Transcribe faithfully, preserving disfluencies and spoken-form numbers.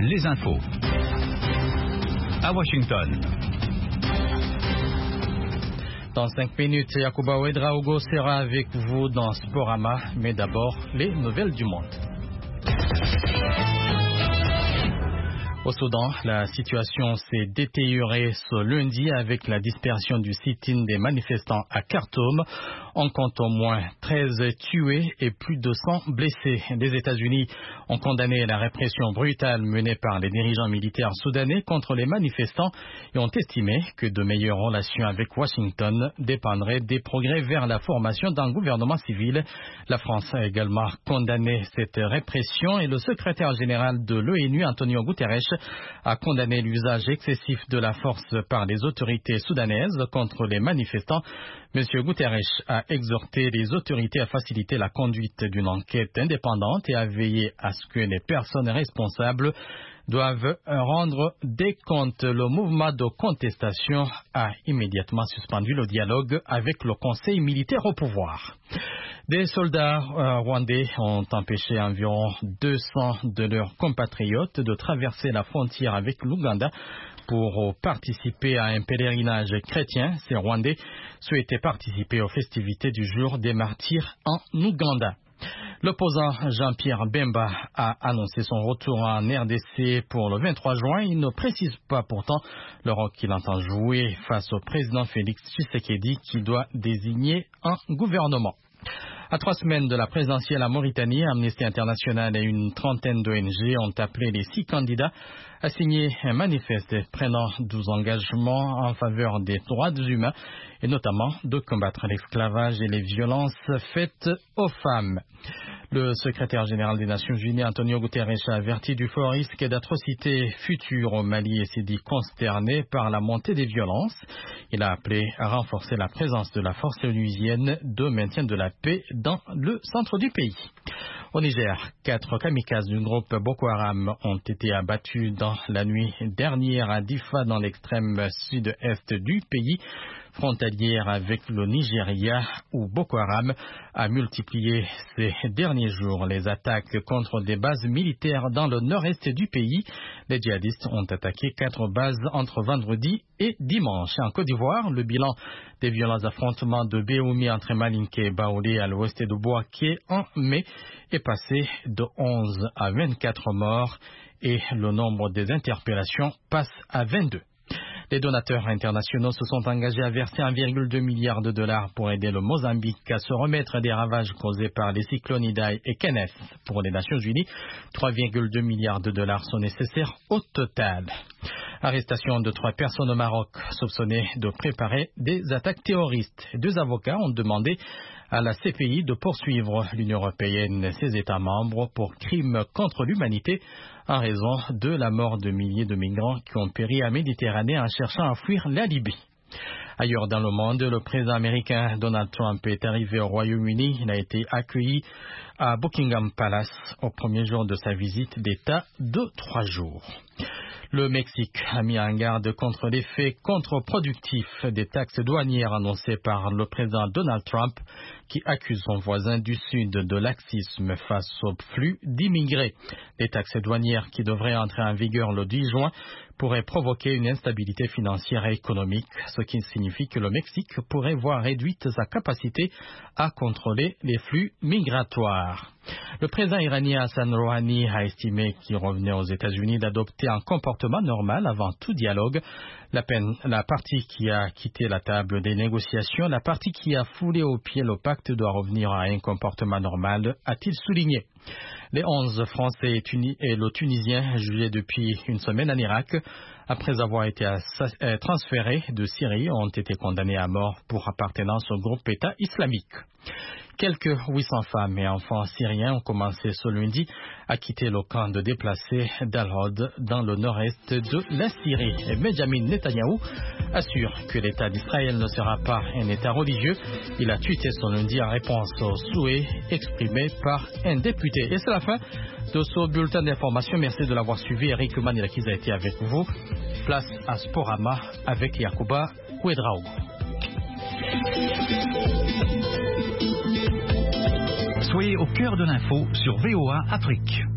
les infos. À Washington. Dans cinq minutes, Yacouba Ouedraogo sera avec vous dans Sporama, mais d'abord, les nouvelles du monde. Au Soudan, la situation s'est détériorée ce lundi avec la dispersion du sit-in des manifestants à Khartoum. On compte au moins treize tués et plus de cent blessés. Les États-Unis ont condamné la répression brutale menée par les dirigeants militaires soudanais contre les manifestants et ont estimé que de meilleures relations avec Washington dépendraient des progrès vers la formation d'un gouvernement civil. La France a également condamné cette répression et le secrétaire général de l'ONU, Antonio Guterres, a condamné l'usage excessif de la force par les autorités soudanaises contre les manifestants. Monsieur Guterres a exhorté les autorités à faciliter la conduite d'une enquête indépendante et à veiller à ce que les personnes responsables doivent rendre des comptes. Le mouvement de contestation a immédiatement suspendu le dialogue avec le conseil militaire au pouvoir. Des soldats euh, rwandais ont empêché environ deux cents de leurs compatriotes de traverser la frontière avec l'Ouganda pour participer à un pèlerinage chrétien. Ces Rwandais souhaitaient participer aux festivités du jour des martyrs en Ouganda. L'opposant Jean-Pierre Bemba a annoncé son retour en R D C pour le vingt-trois juin. Il ne précise pas pourtant le rôle qu'il entend jouer face au président Félix Tshisekedi qui doit désigner un gouvernement. À trois semaines de la présidentielle en Mauritanie, Amnesty International et une trentaine d'O N G ont appelé les six candidats à signer un manifeste prenant douze engagements en faveur des droits humains et notamment de combattre l'esclavage et les violences faites aux femmes. Le secrétaire général des Nations Unies, Antonio Guterres, a averti du fort risque d'atrocités futures au Mali et s'est dit consterné par la montée des violences. Il a appelé à renforcer la présence de la force onusienne de maintien de la paix dans le centre du pays. Au Niger, quatre kamikazes du groupe Boko Haram ont été abattus dans la nuit dernière à Difa, dans l'extrême sud-est du pays, frontalière avec le Nigeria, où Boko Haram a multiplié ces derniers jours les attaques contre des bases militaires dans le nord-est du pays. Les djihadistes ont attaqué quatre bases entre vendredi et dimanche. En Côte d'Ivoire, le bilan des violents affrontements de Béoumi entre Malinké et Baolé à l'ouest de Bouaké en mai est passé de onze à vingt-quatre morts et le nombre des interpellations passe à vingt-deux. Les donateurs internationaux se sont engagés à verser un virgule deux milliard de dollars pour aider le Mozambique à se remettre des ravages causés par les cyclones Idai et Kenneth. Pour les Nations Unies, trois virgule deux milliards de dollars sont nécessaires au total. Arrestation de trois personnes au Maroc soupçonnées de préparer des attaques terroristes. Deux avocats ont demandé à la C P I de poursuivre l'Union européenne et ses États membres pour crimes contre l'humanité en raison de la mort de milliers de migrants qui ont péri en Méditerranée en cherchant à fuir la Libye. Ailleurs dans le monde, le président américain Donald Trump est arrivé au Royaume-Uni. Il a été accueilli à Buckingham Palace au premier jour de sa visite d'État de trois jours. Le Mexique a mis en garde contre l'effet contre-productif des taxes douanières annoncées par le président Donald Trump, qui accuse son voisin du Sud de laxisme face au flux d'immigrés. Les taxes douanières qui devraient entrer en vigueur le dix juin pourraient provoquer une instabilité financière et économique, ce qui signifie que le Mexique pourrait voir réduite sa capacité à contrôler les flux migratoires. Le président iranien Hassan Rouhani a estimé qu'il revenait aux États-Unis d'adopter un comportement normal avant tout dialogue. La, peine, la partie qui a quitté la table des négociations, la partie qui a foulé au pied le pacte doit revenir à un comportement normal, a-t-il souligné. Les onze Français et le Tunisien jugés depuis une semaine en Irak, après avoir été transférés de Syrie, ont été condamnés à mort pour appartenance au groupe État islamique. Quelques huit cents femmes et enfants syriens ont commencé ce lundi à quitter le camp de déplacés d'Al-Hod dans le nord-est de la Syrie. Et Benjamin Netanyahou assure que l'État d'Israël ne sera pas un État religieux. Il a tweeté ce lundi en réponse aux souhaits exprimés par un député. Et c'est la fin de ce bulletin d'information. Merci de l'avoir suivi. Eric Manilakiz a été avec vous. Place à Sporama avec Yacouba Ouedraogo. Soyez au cœur de l'info sur V O A Afrique.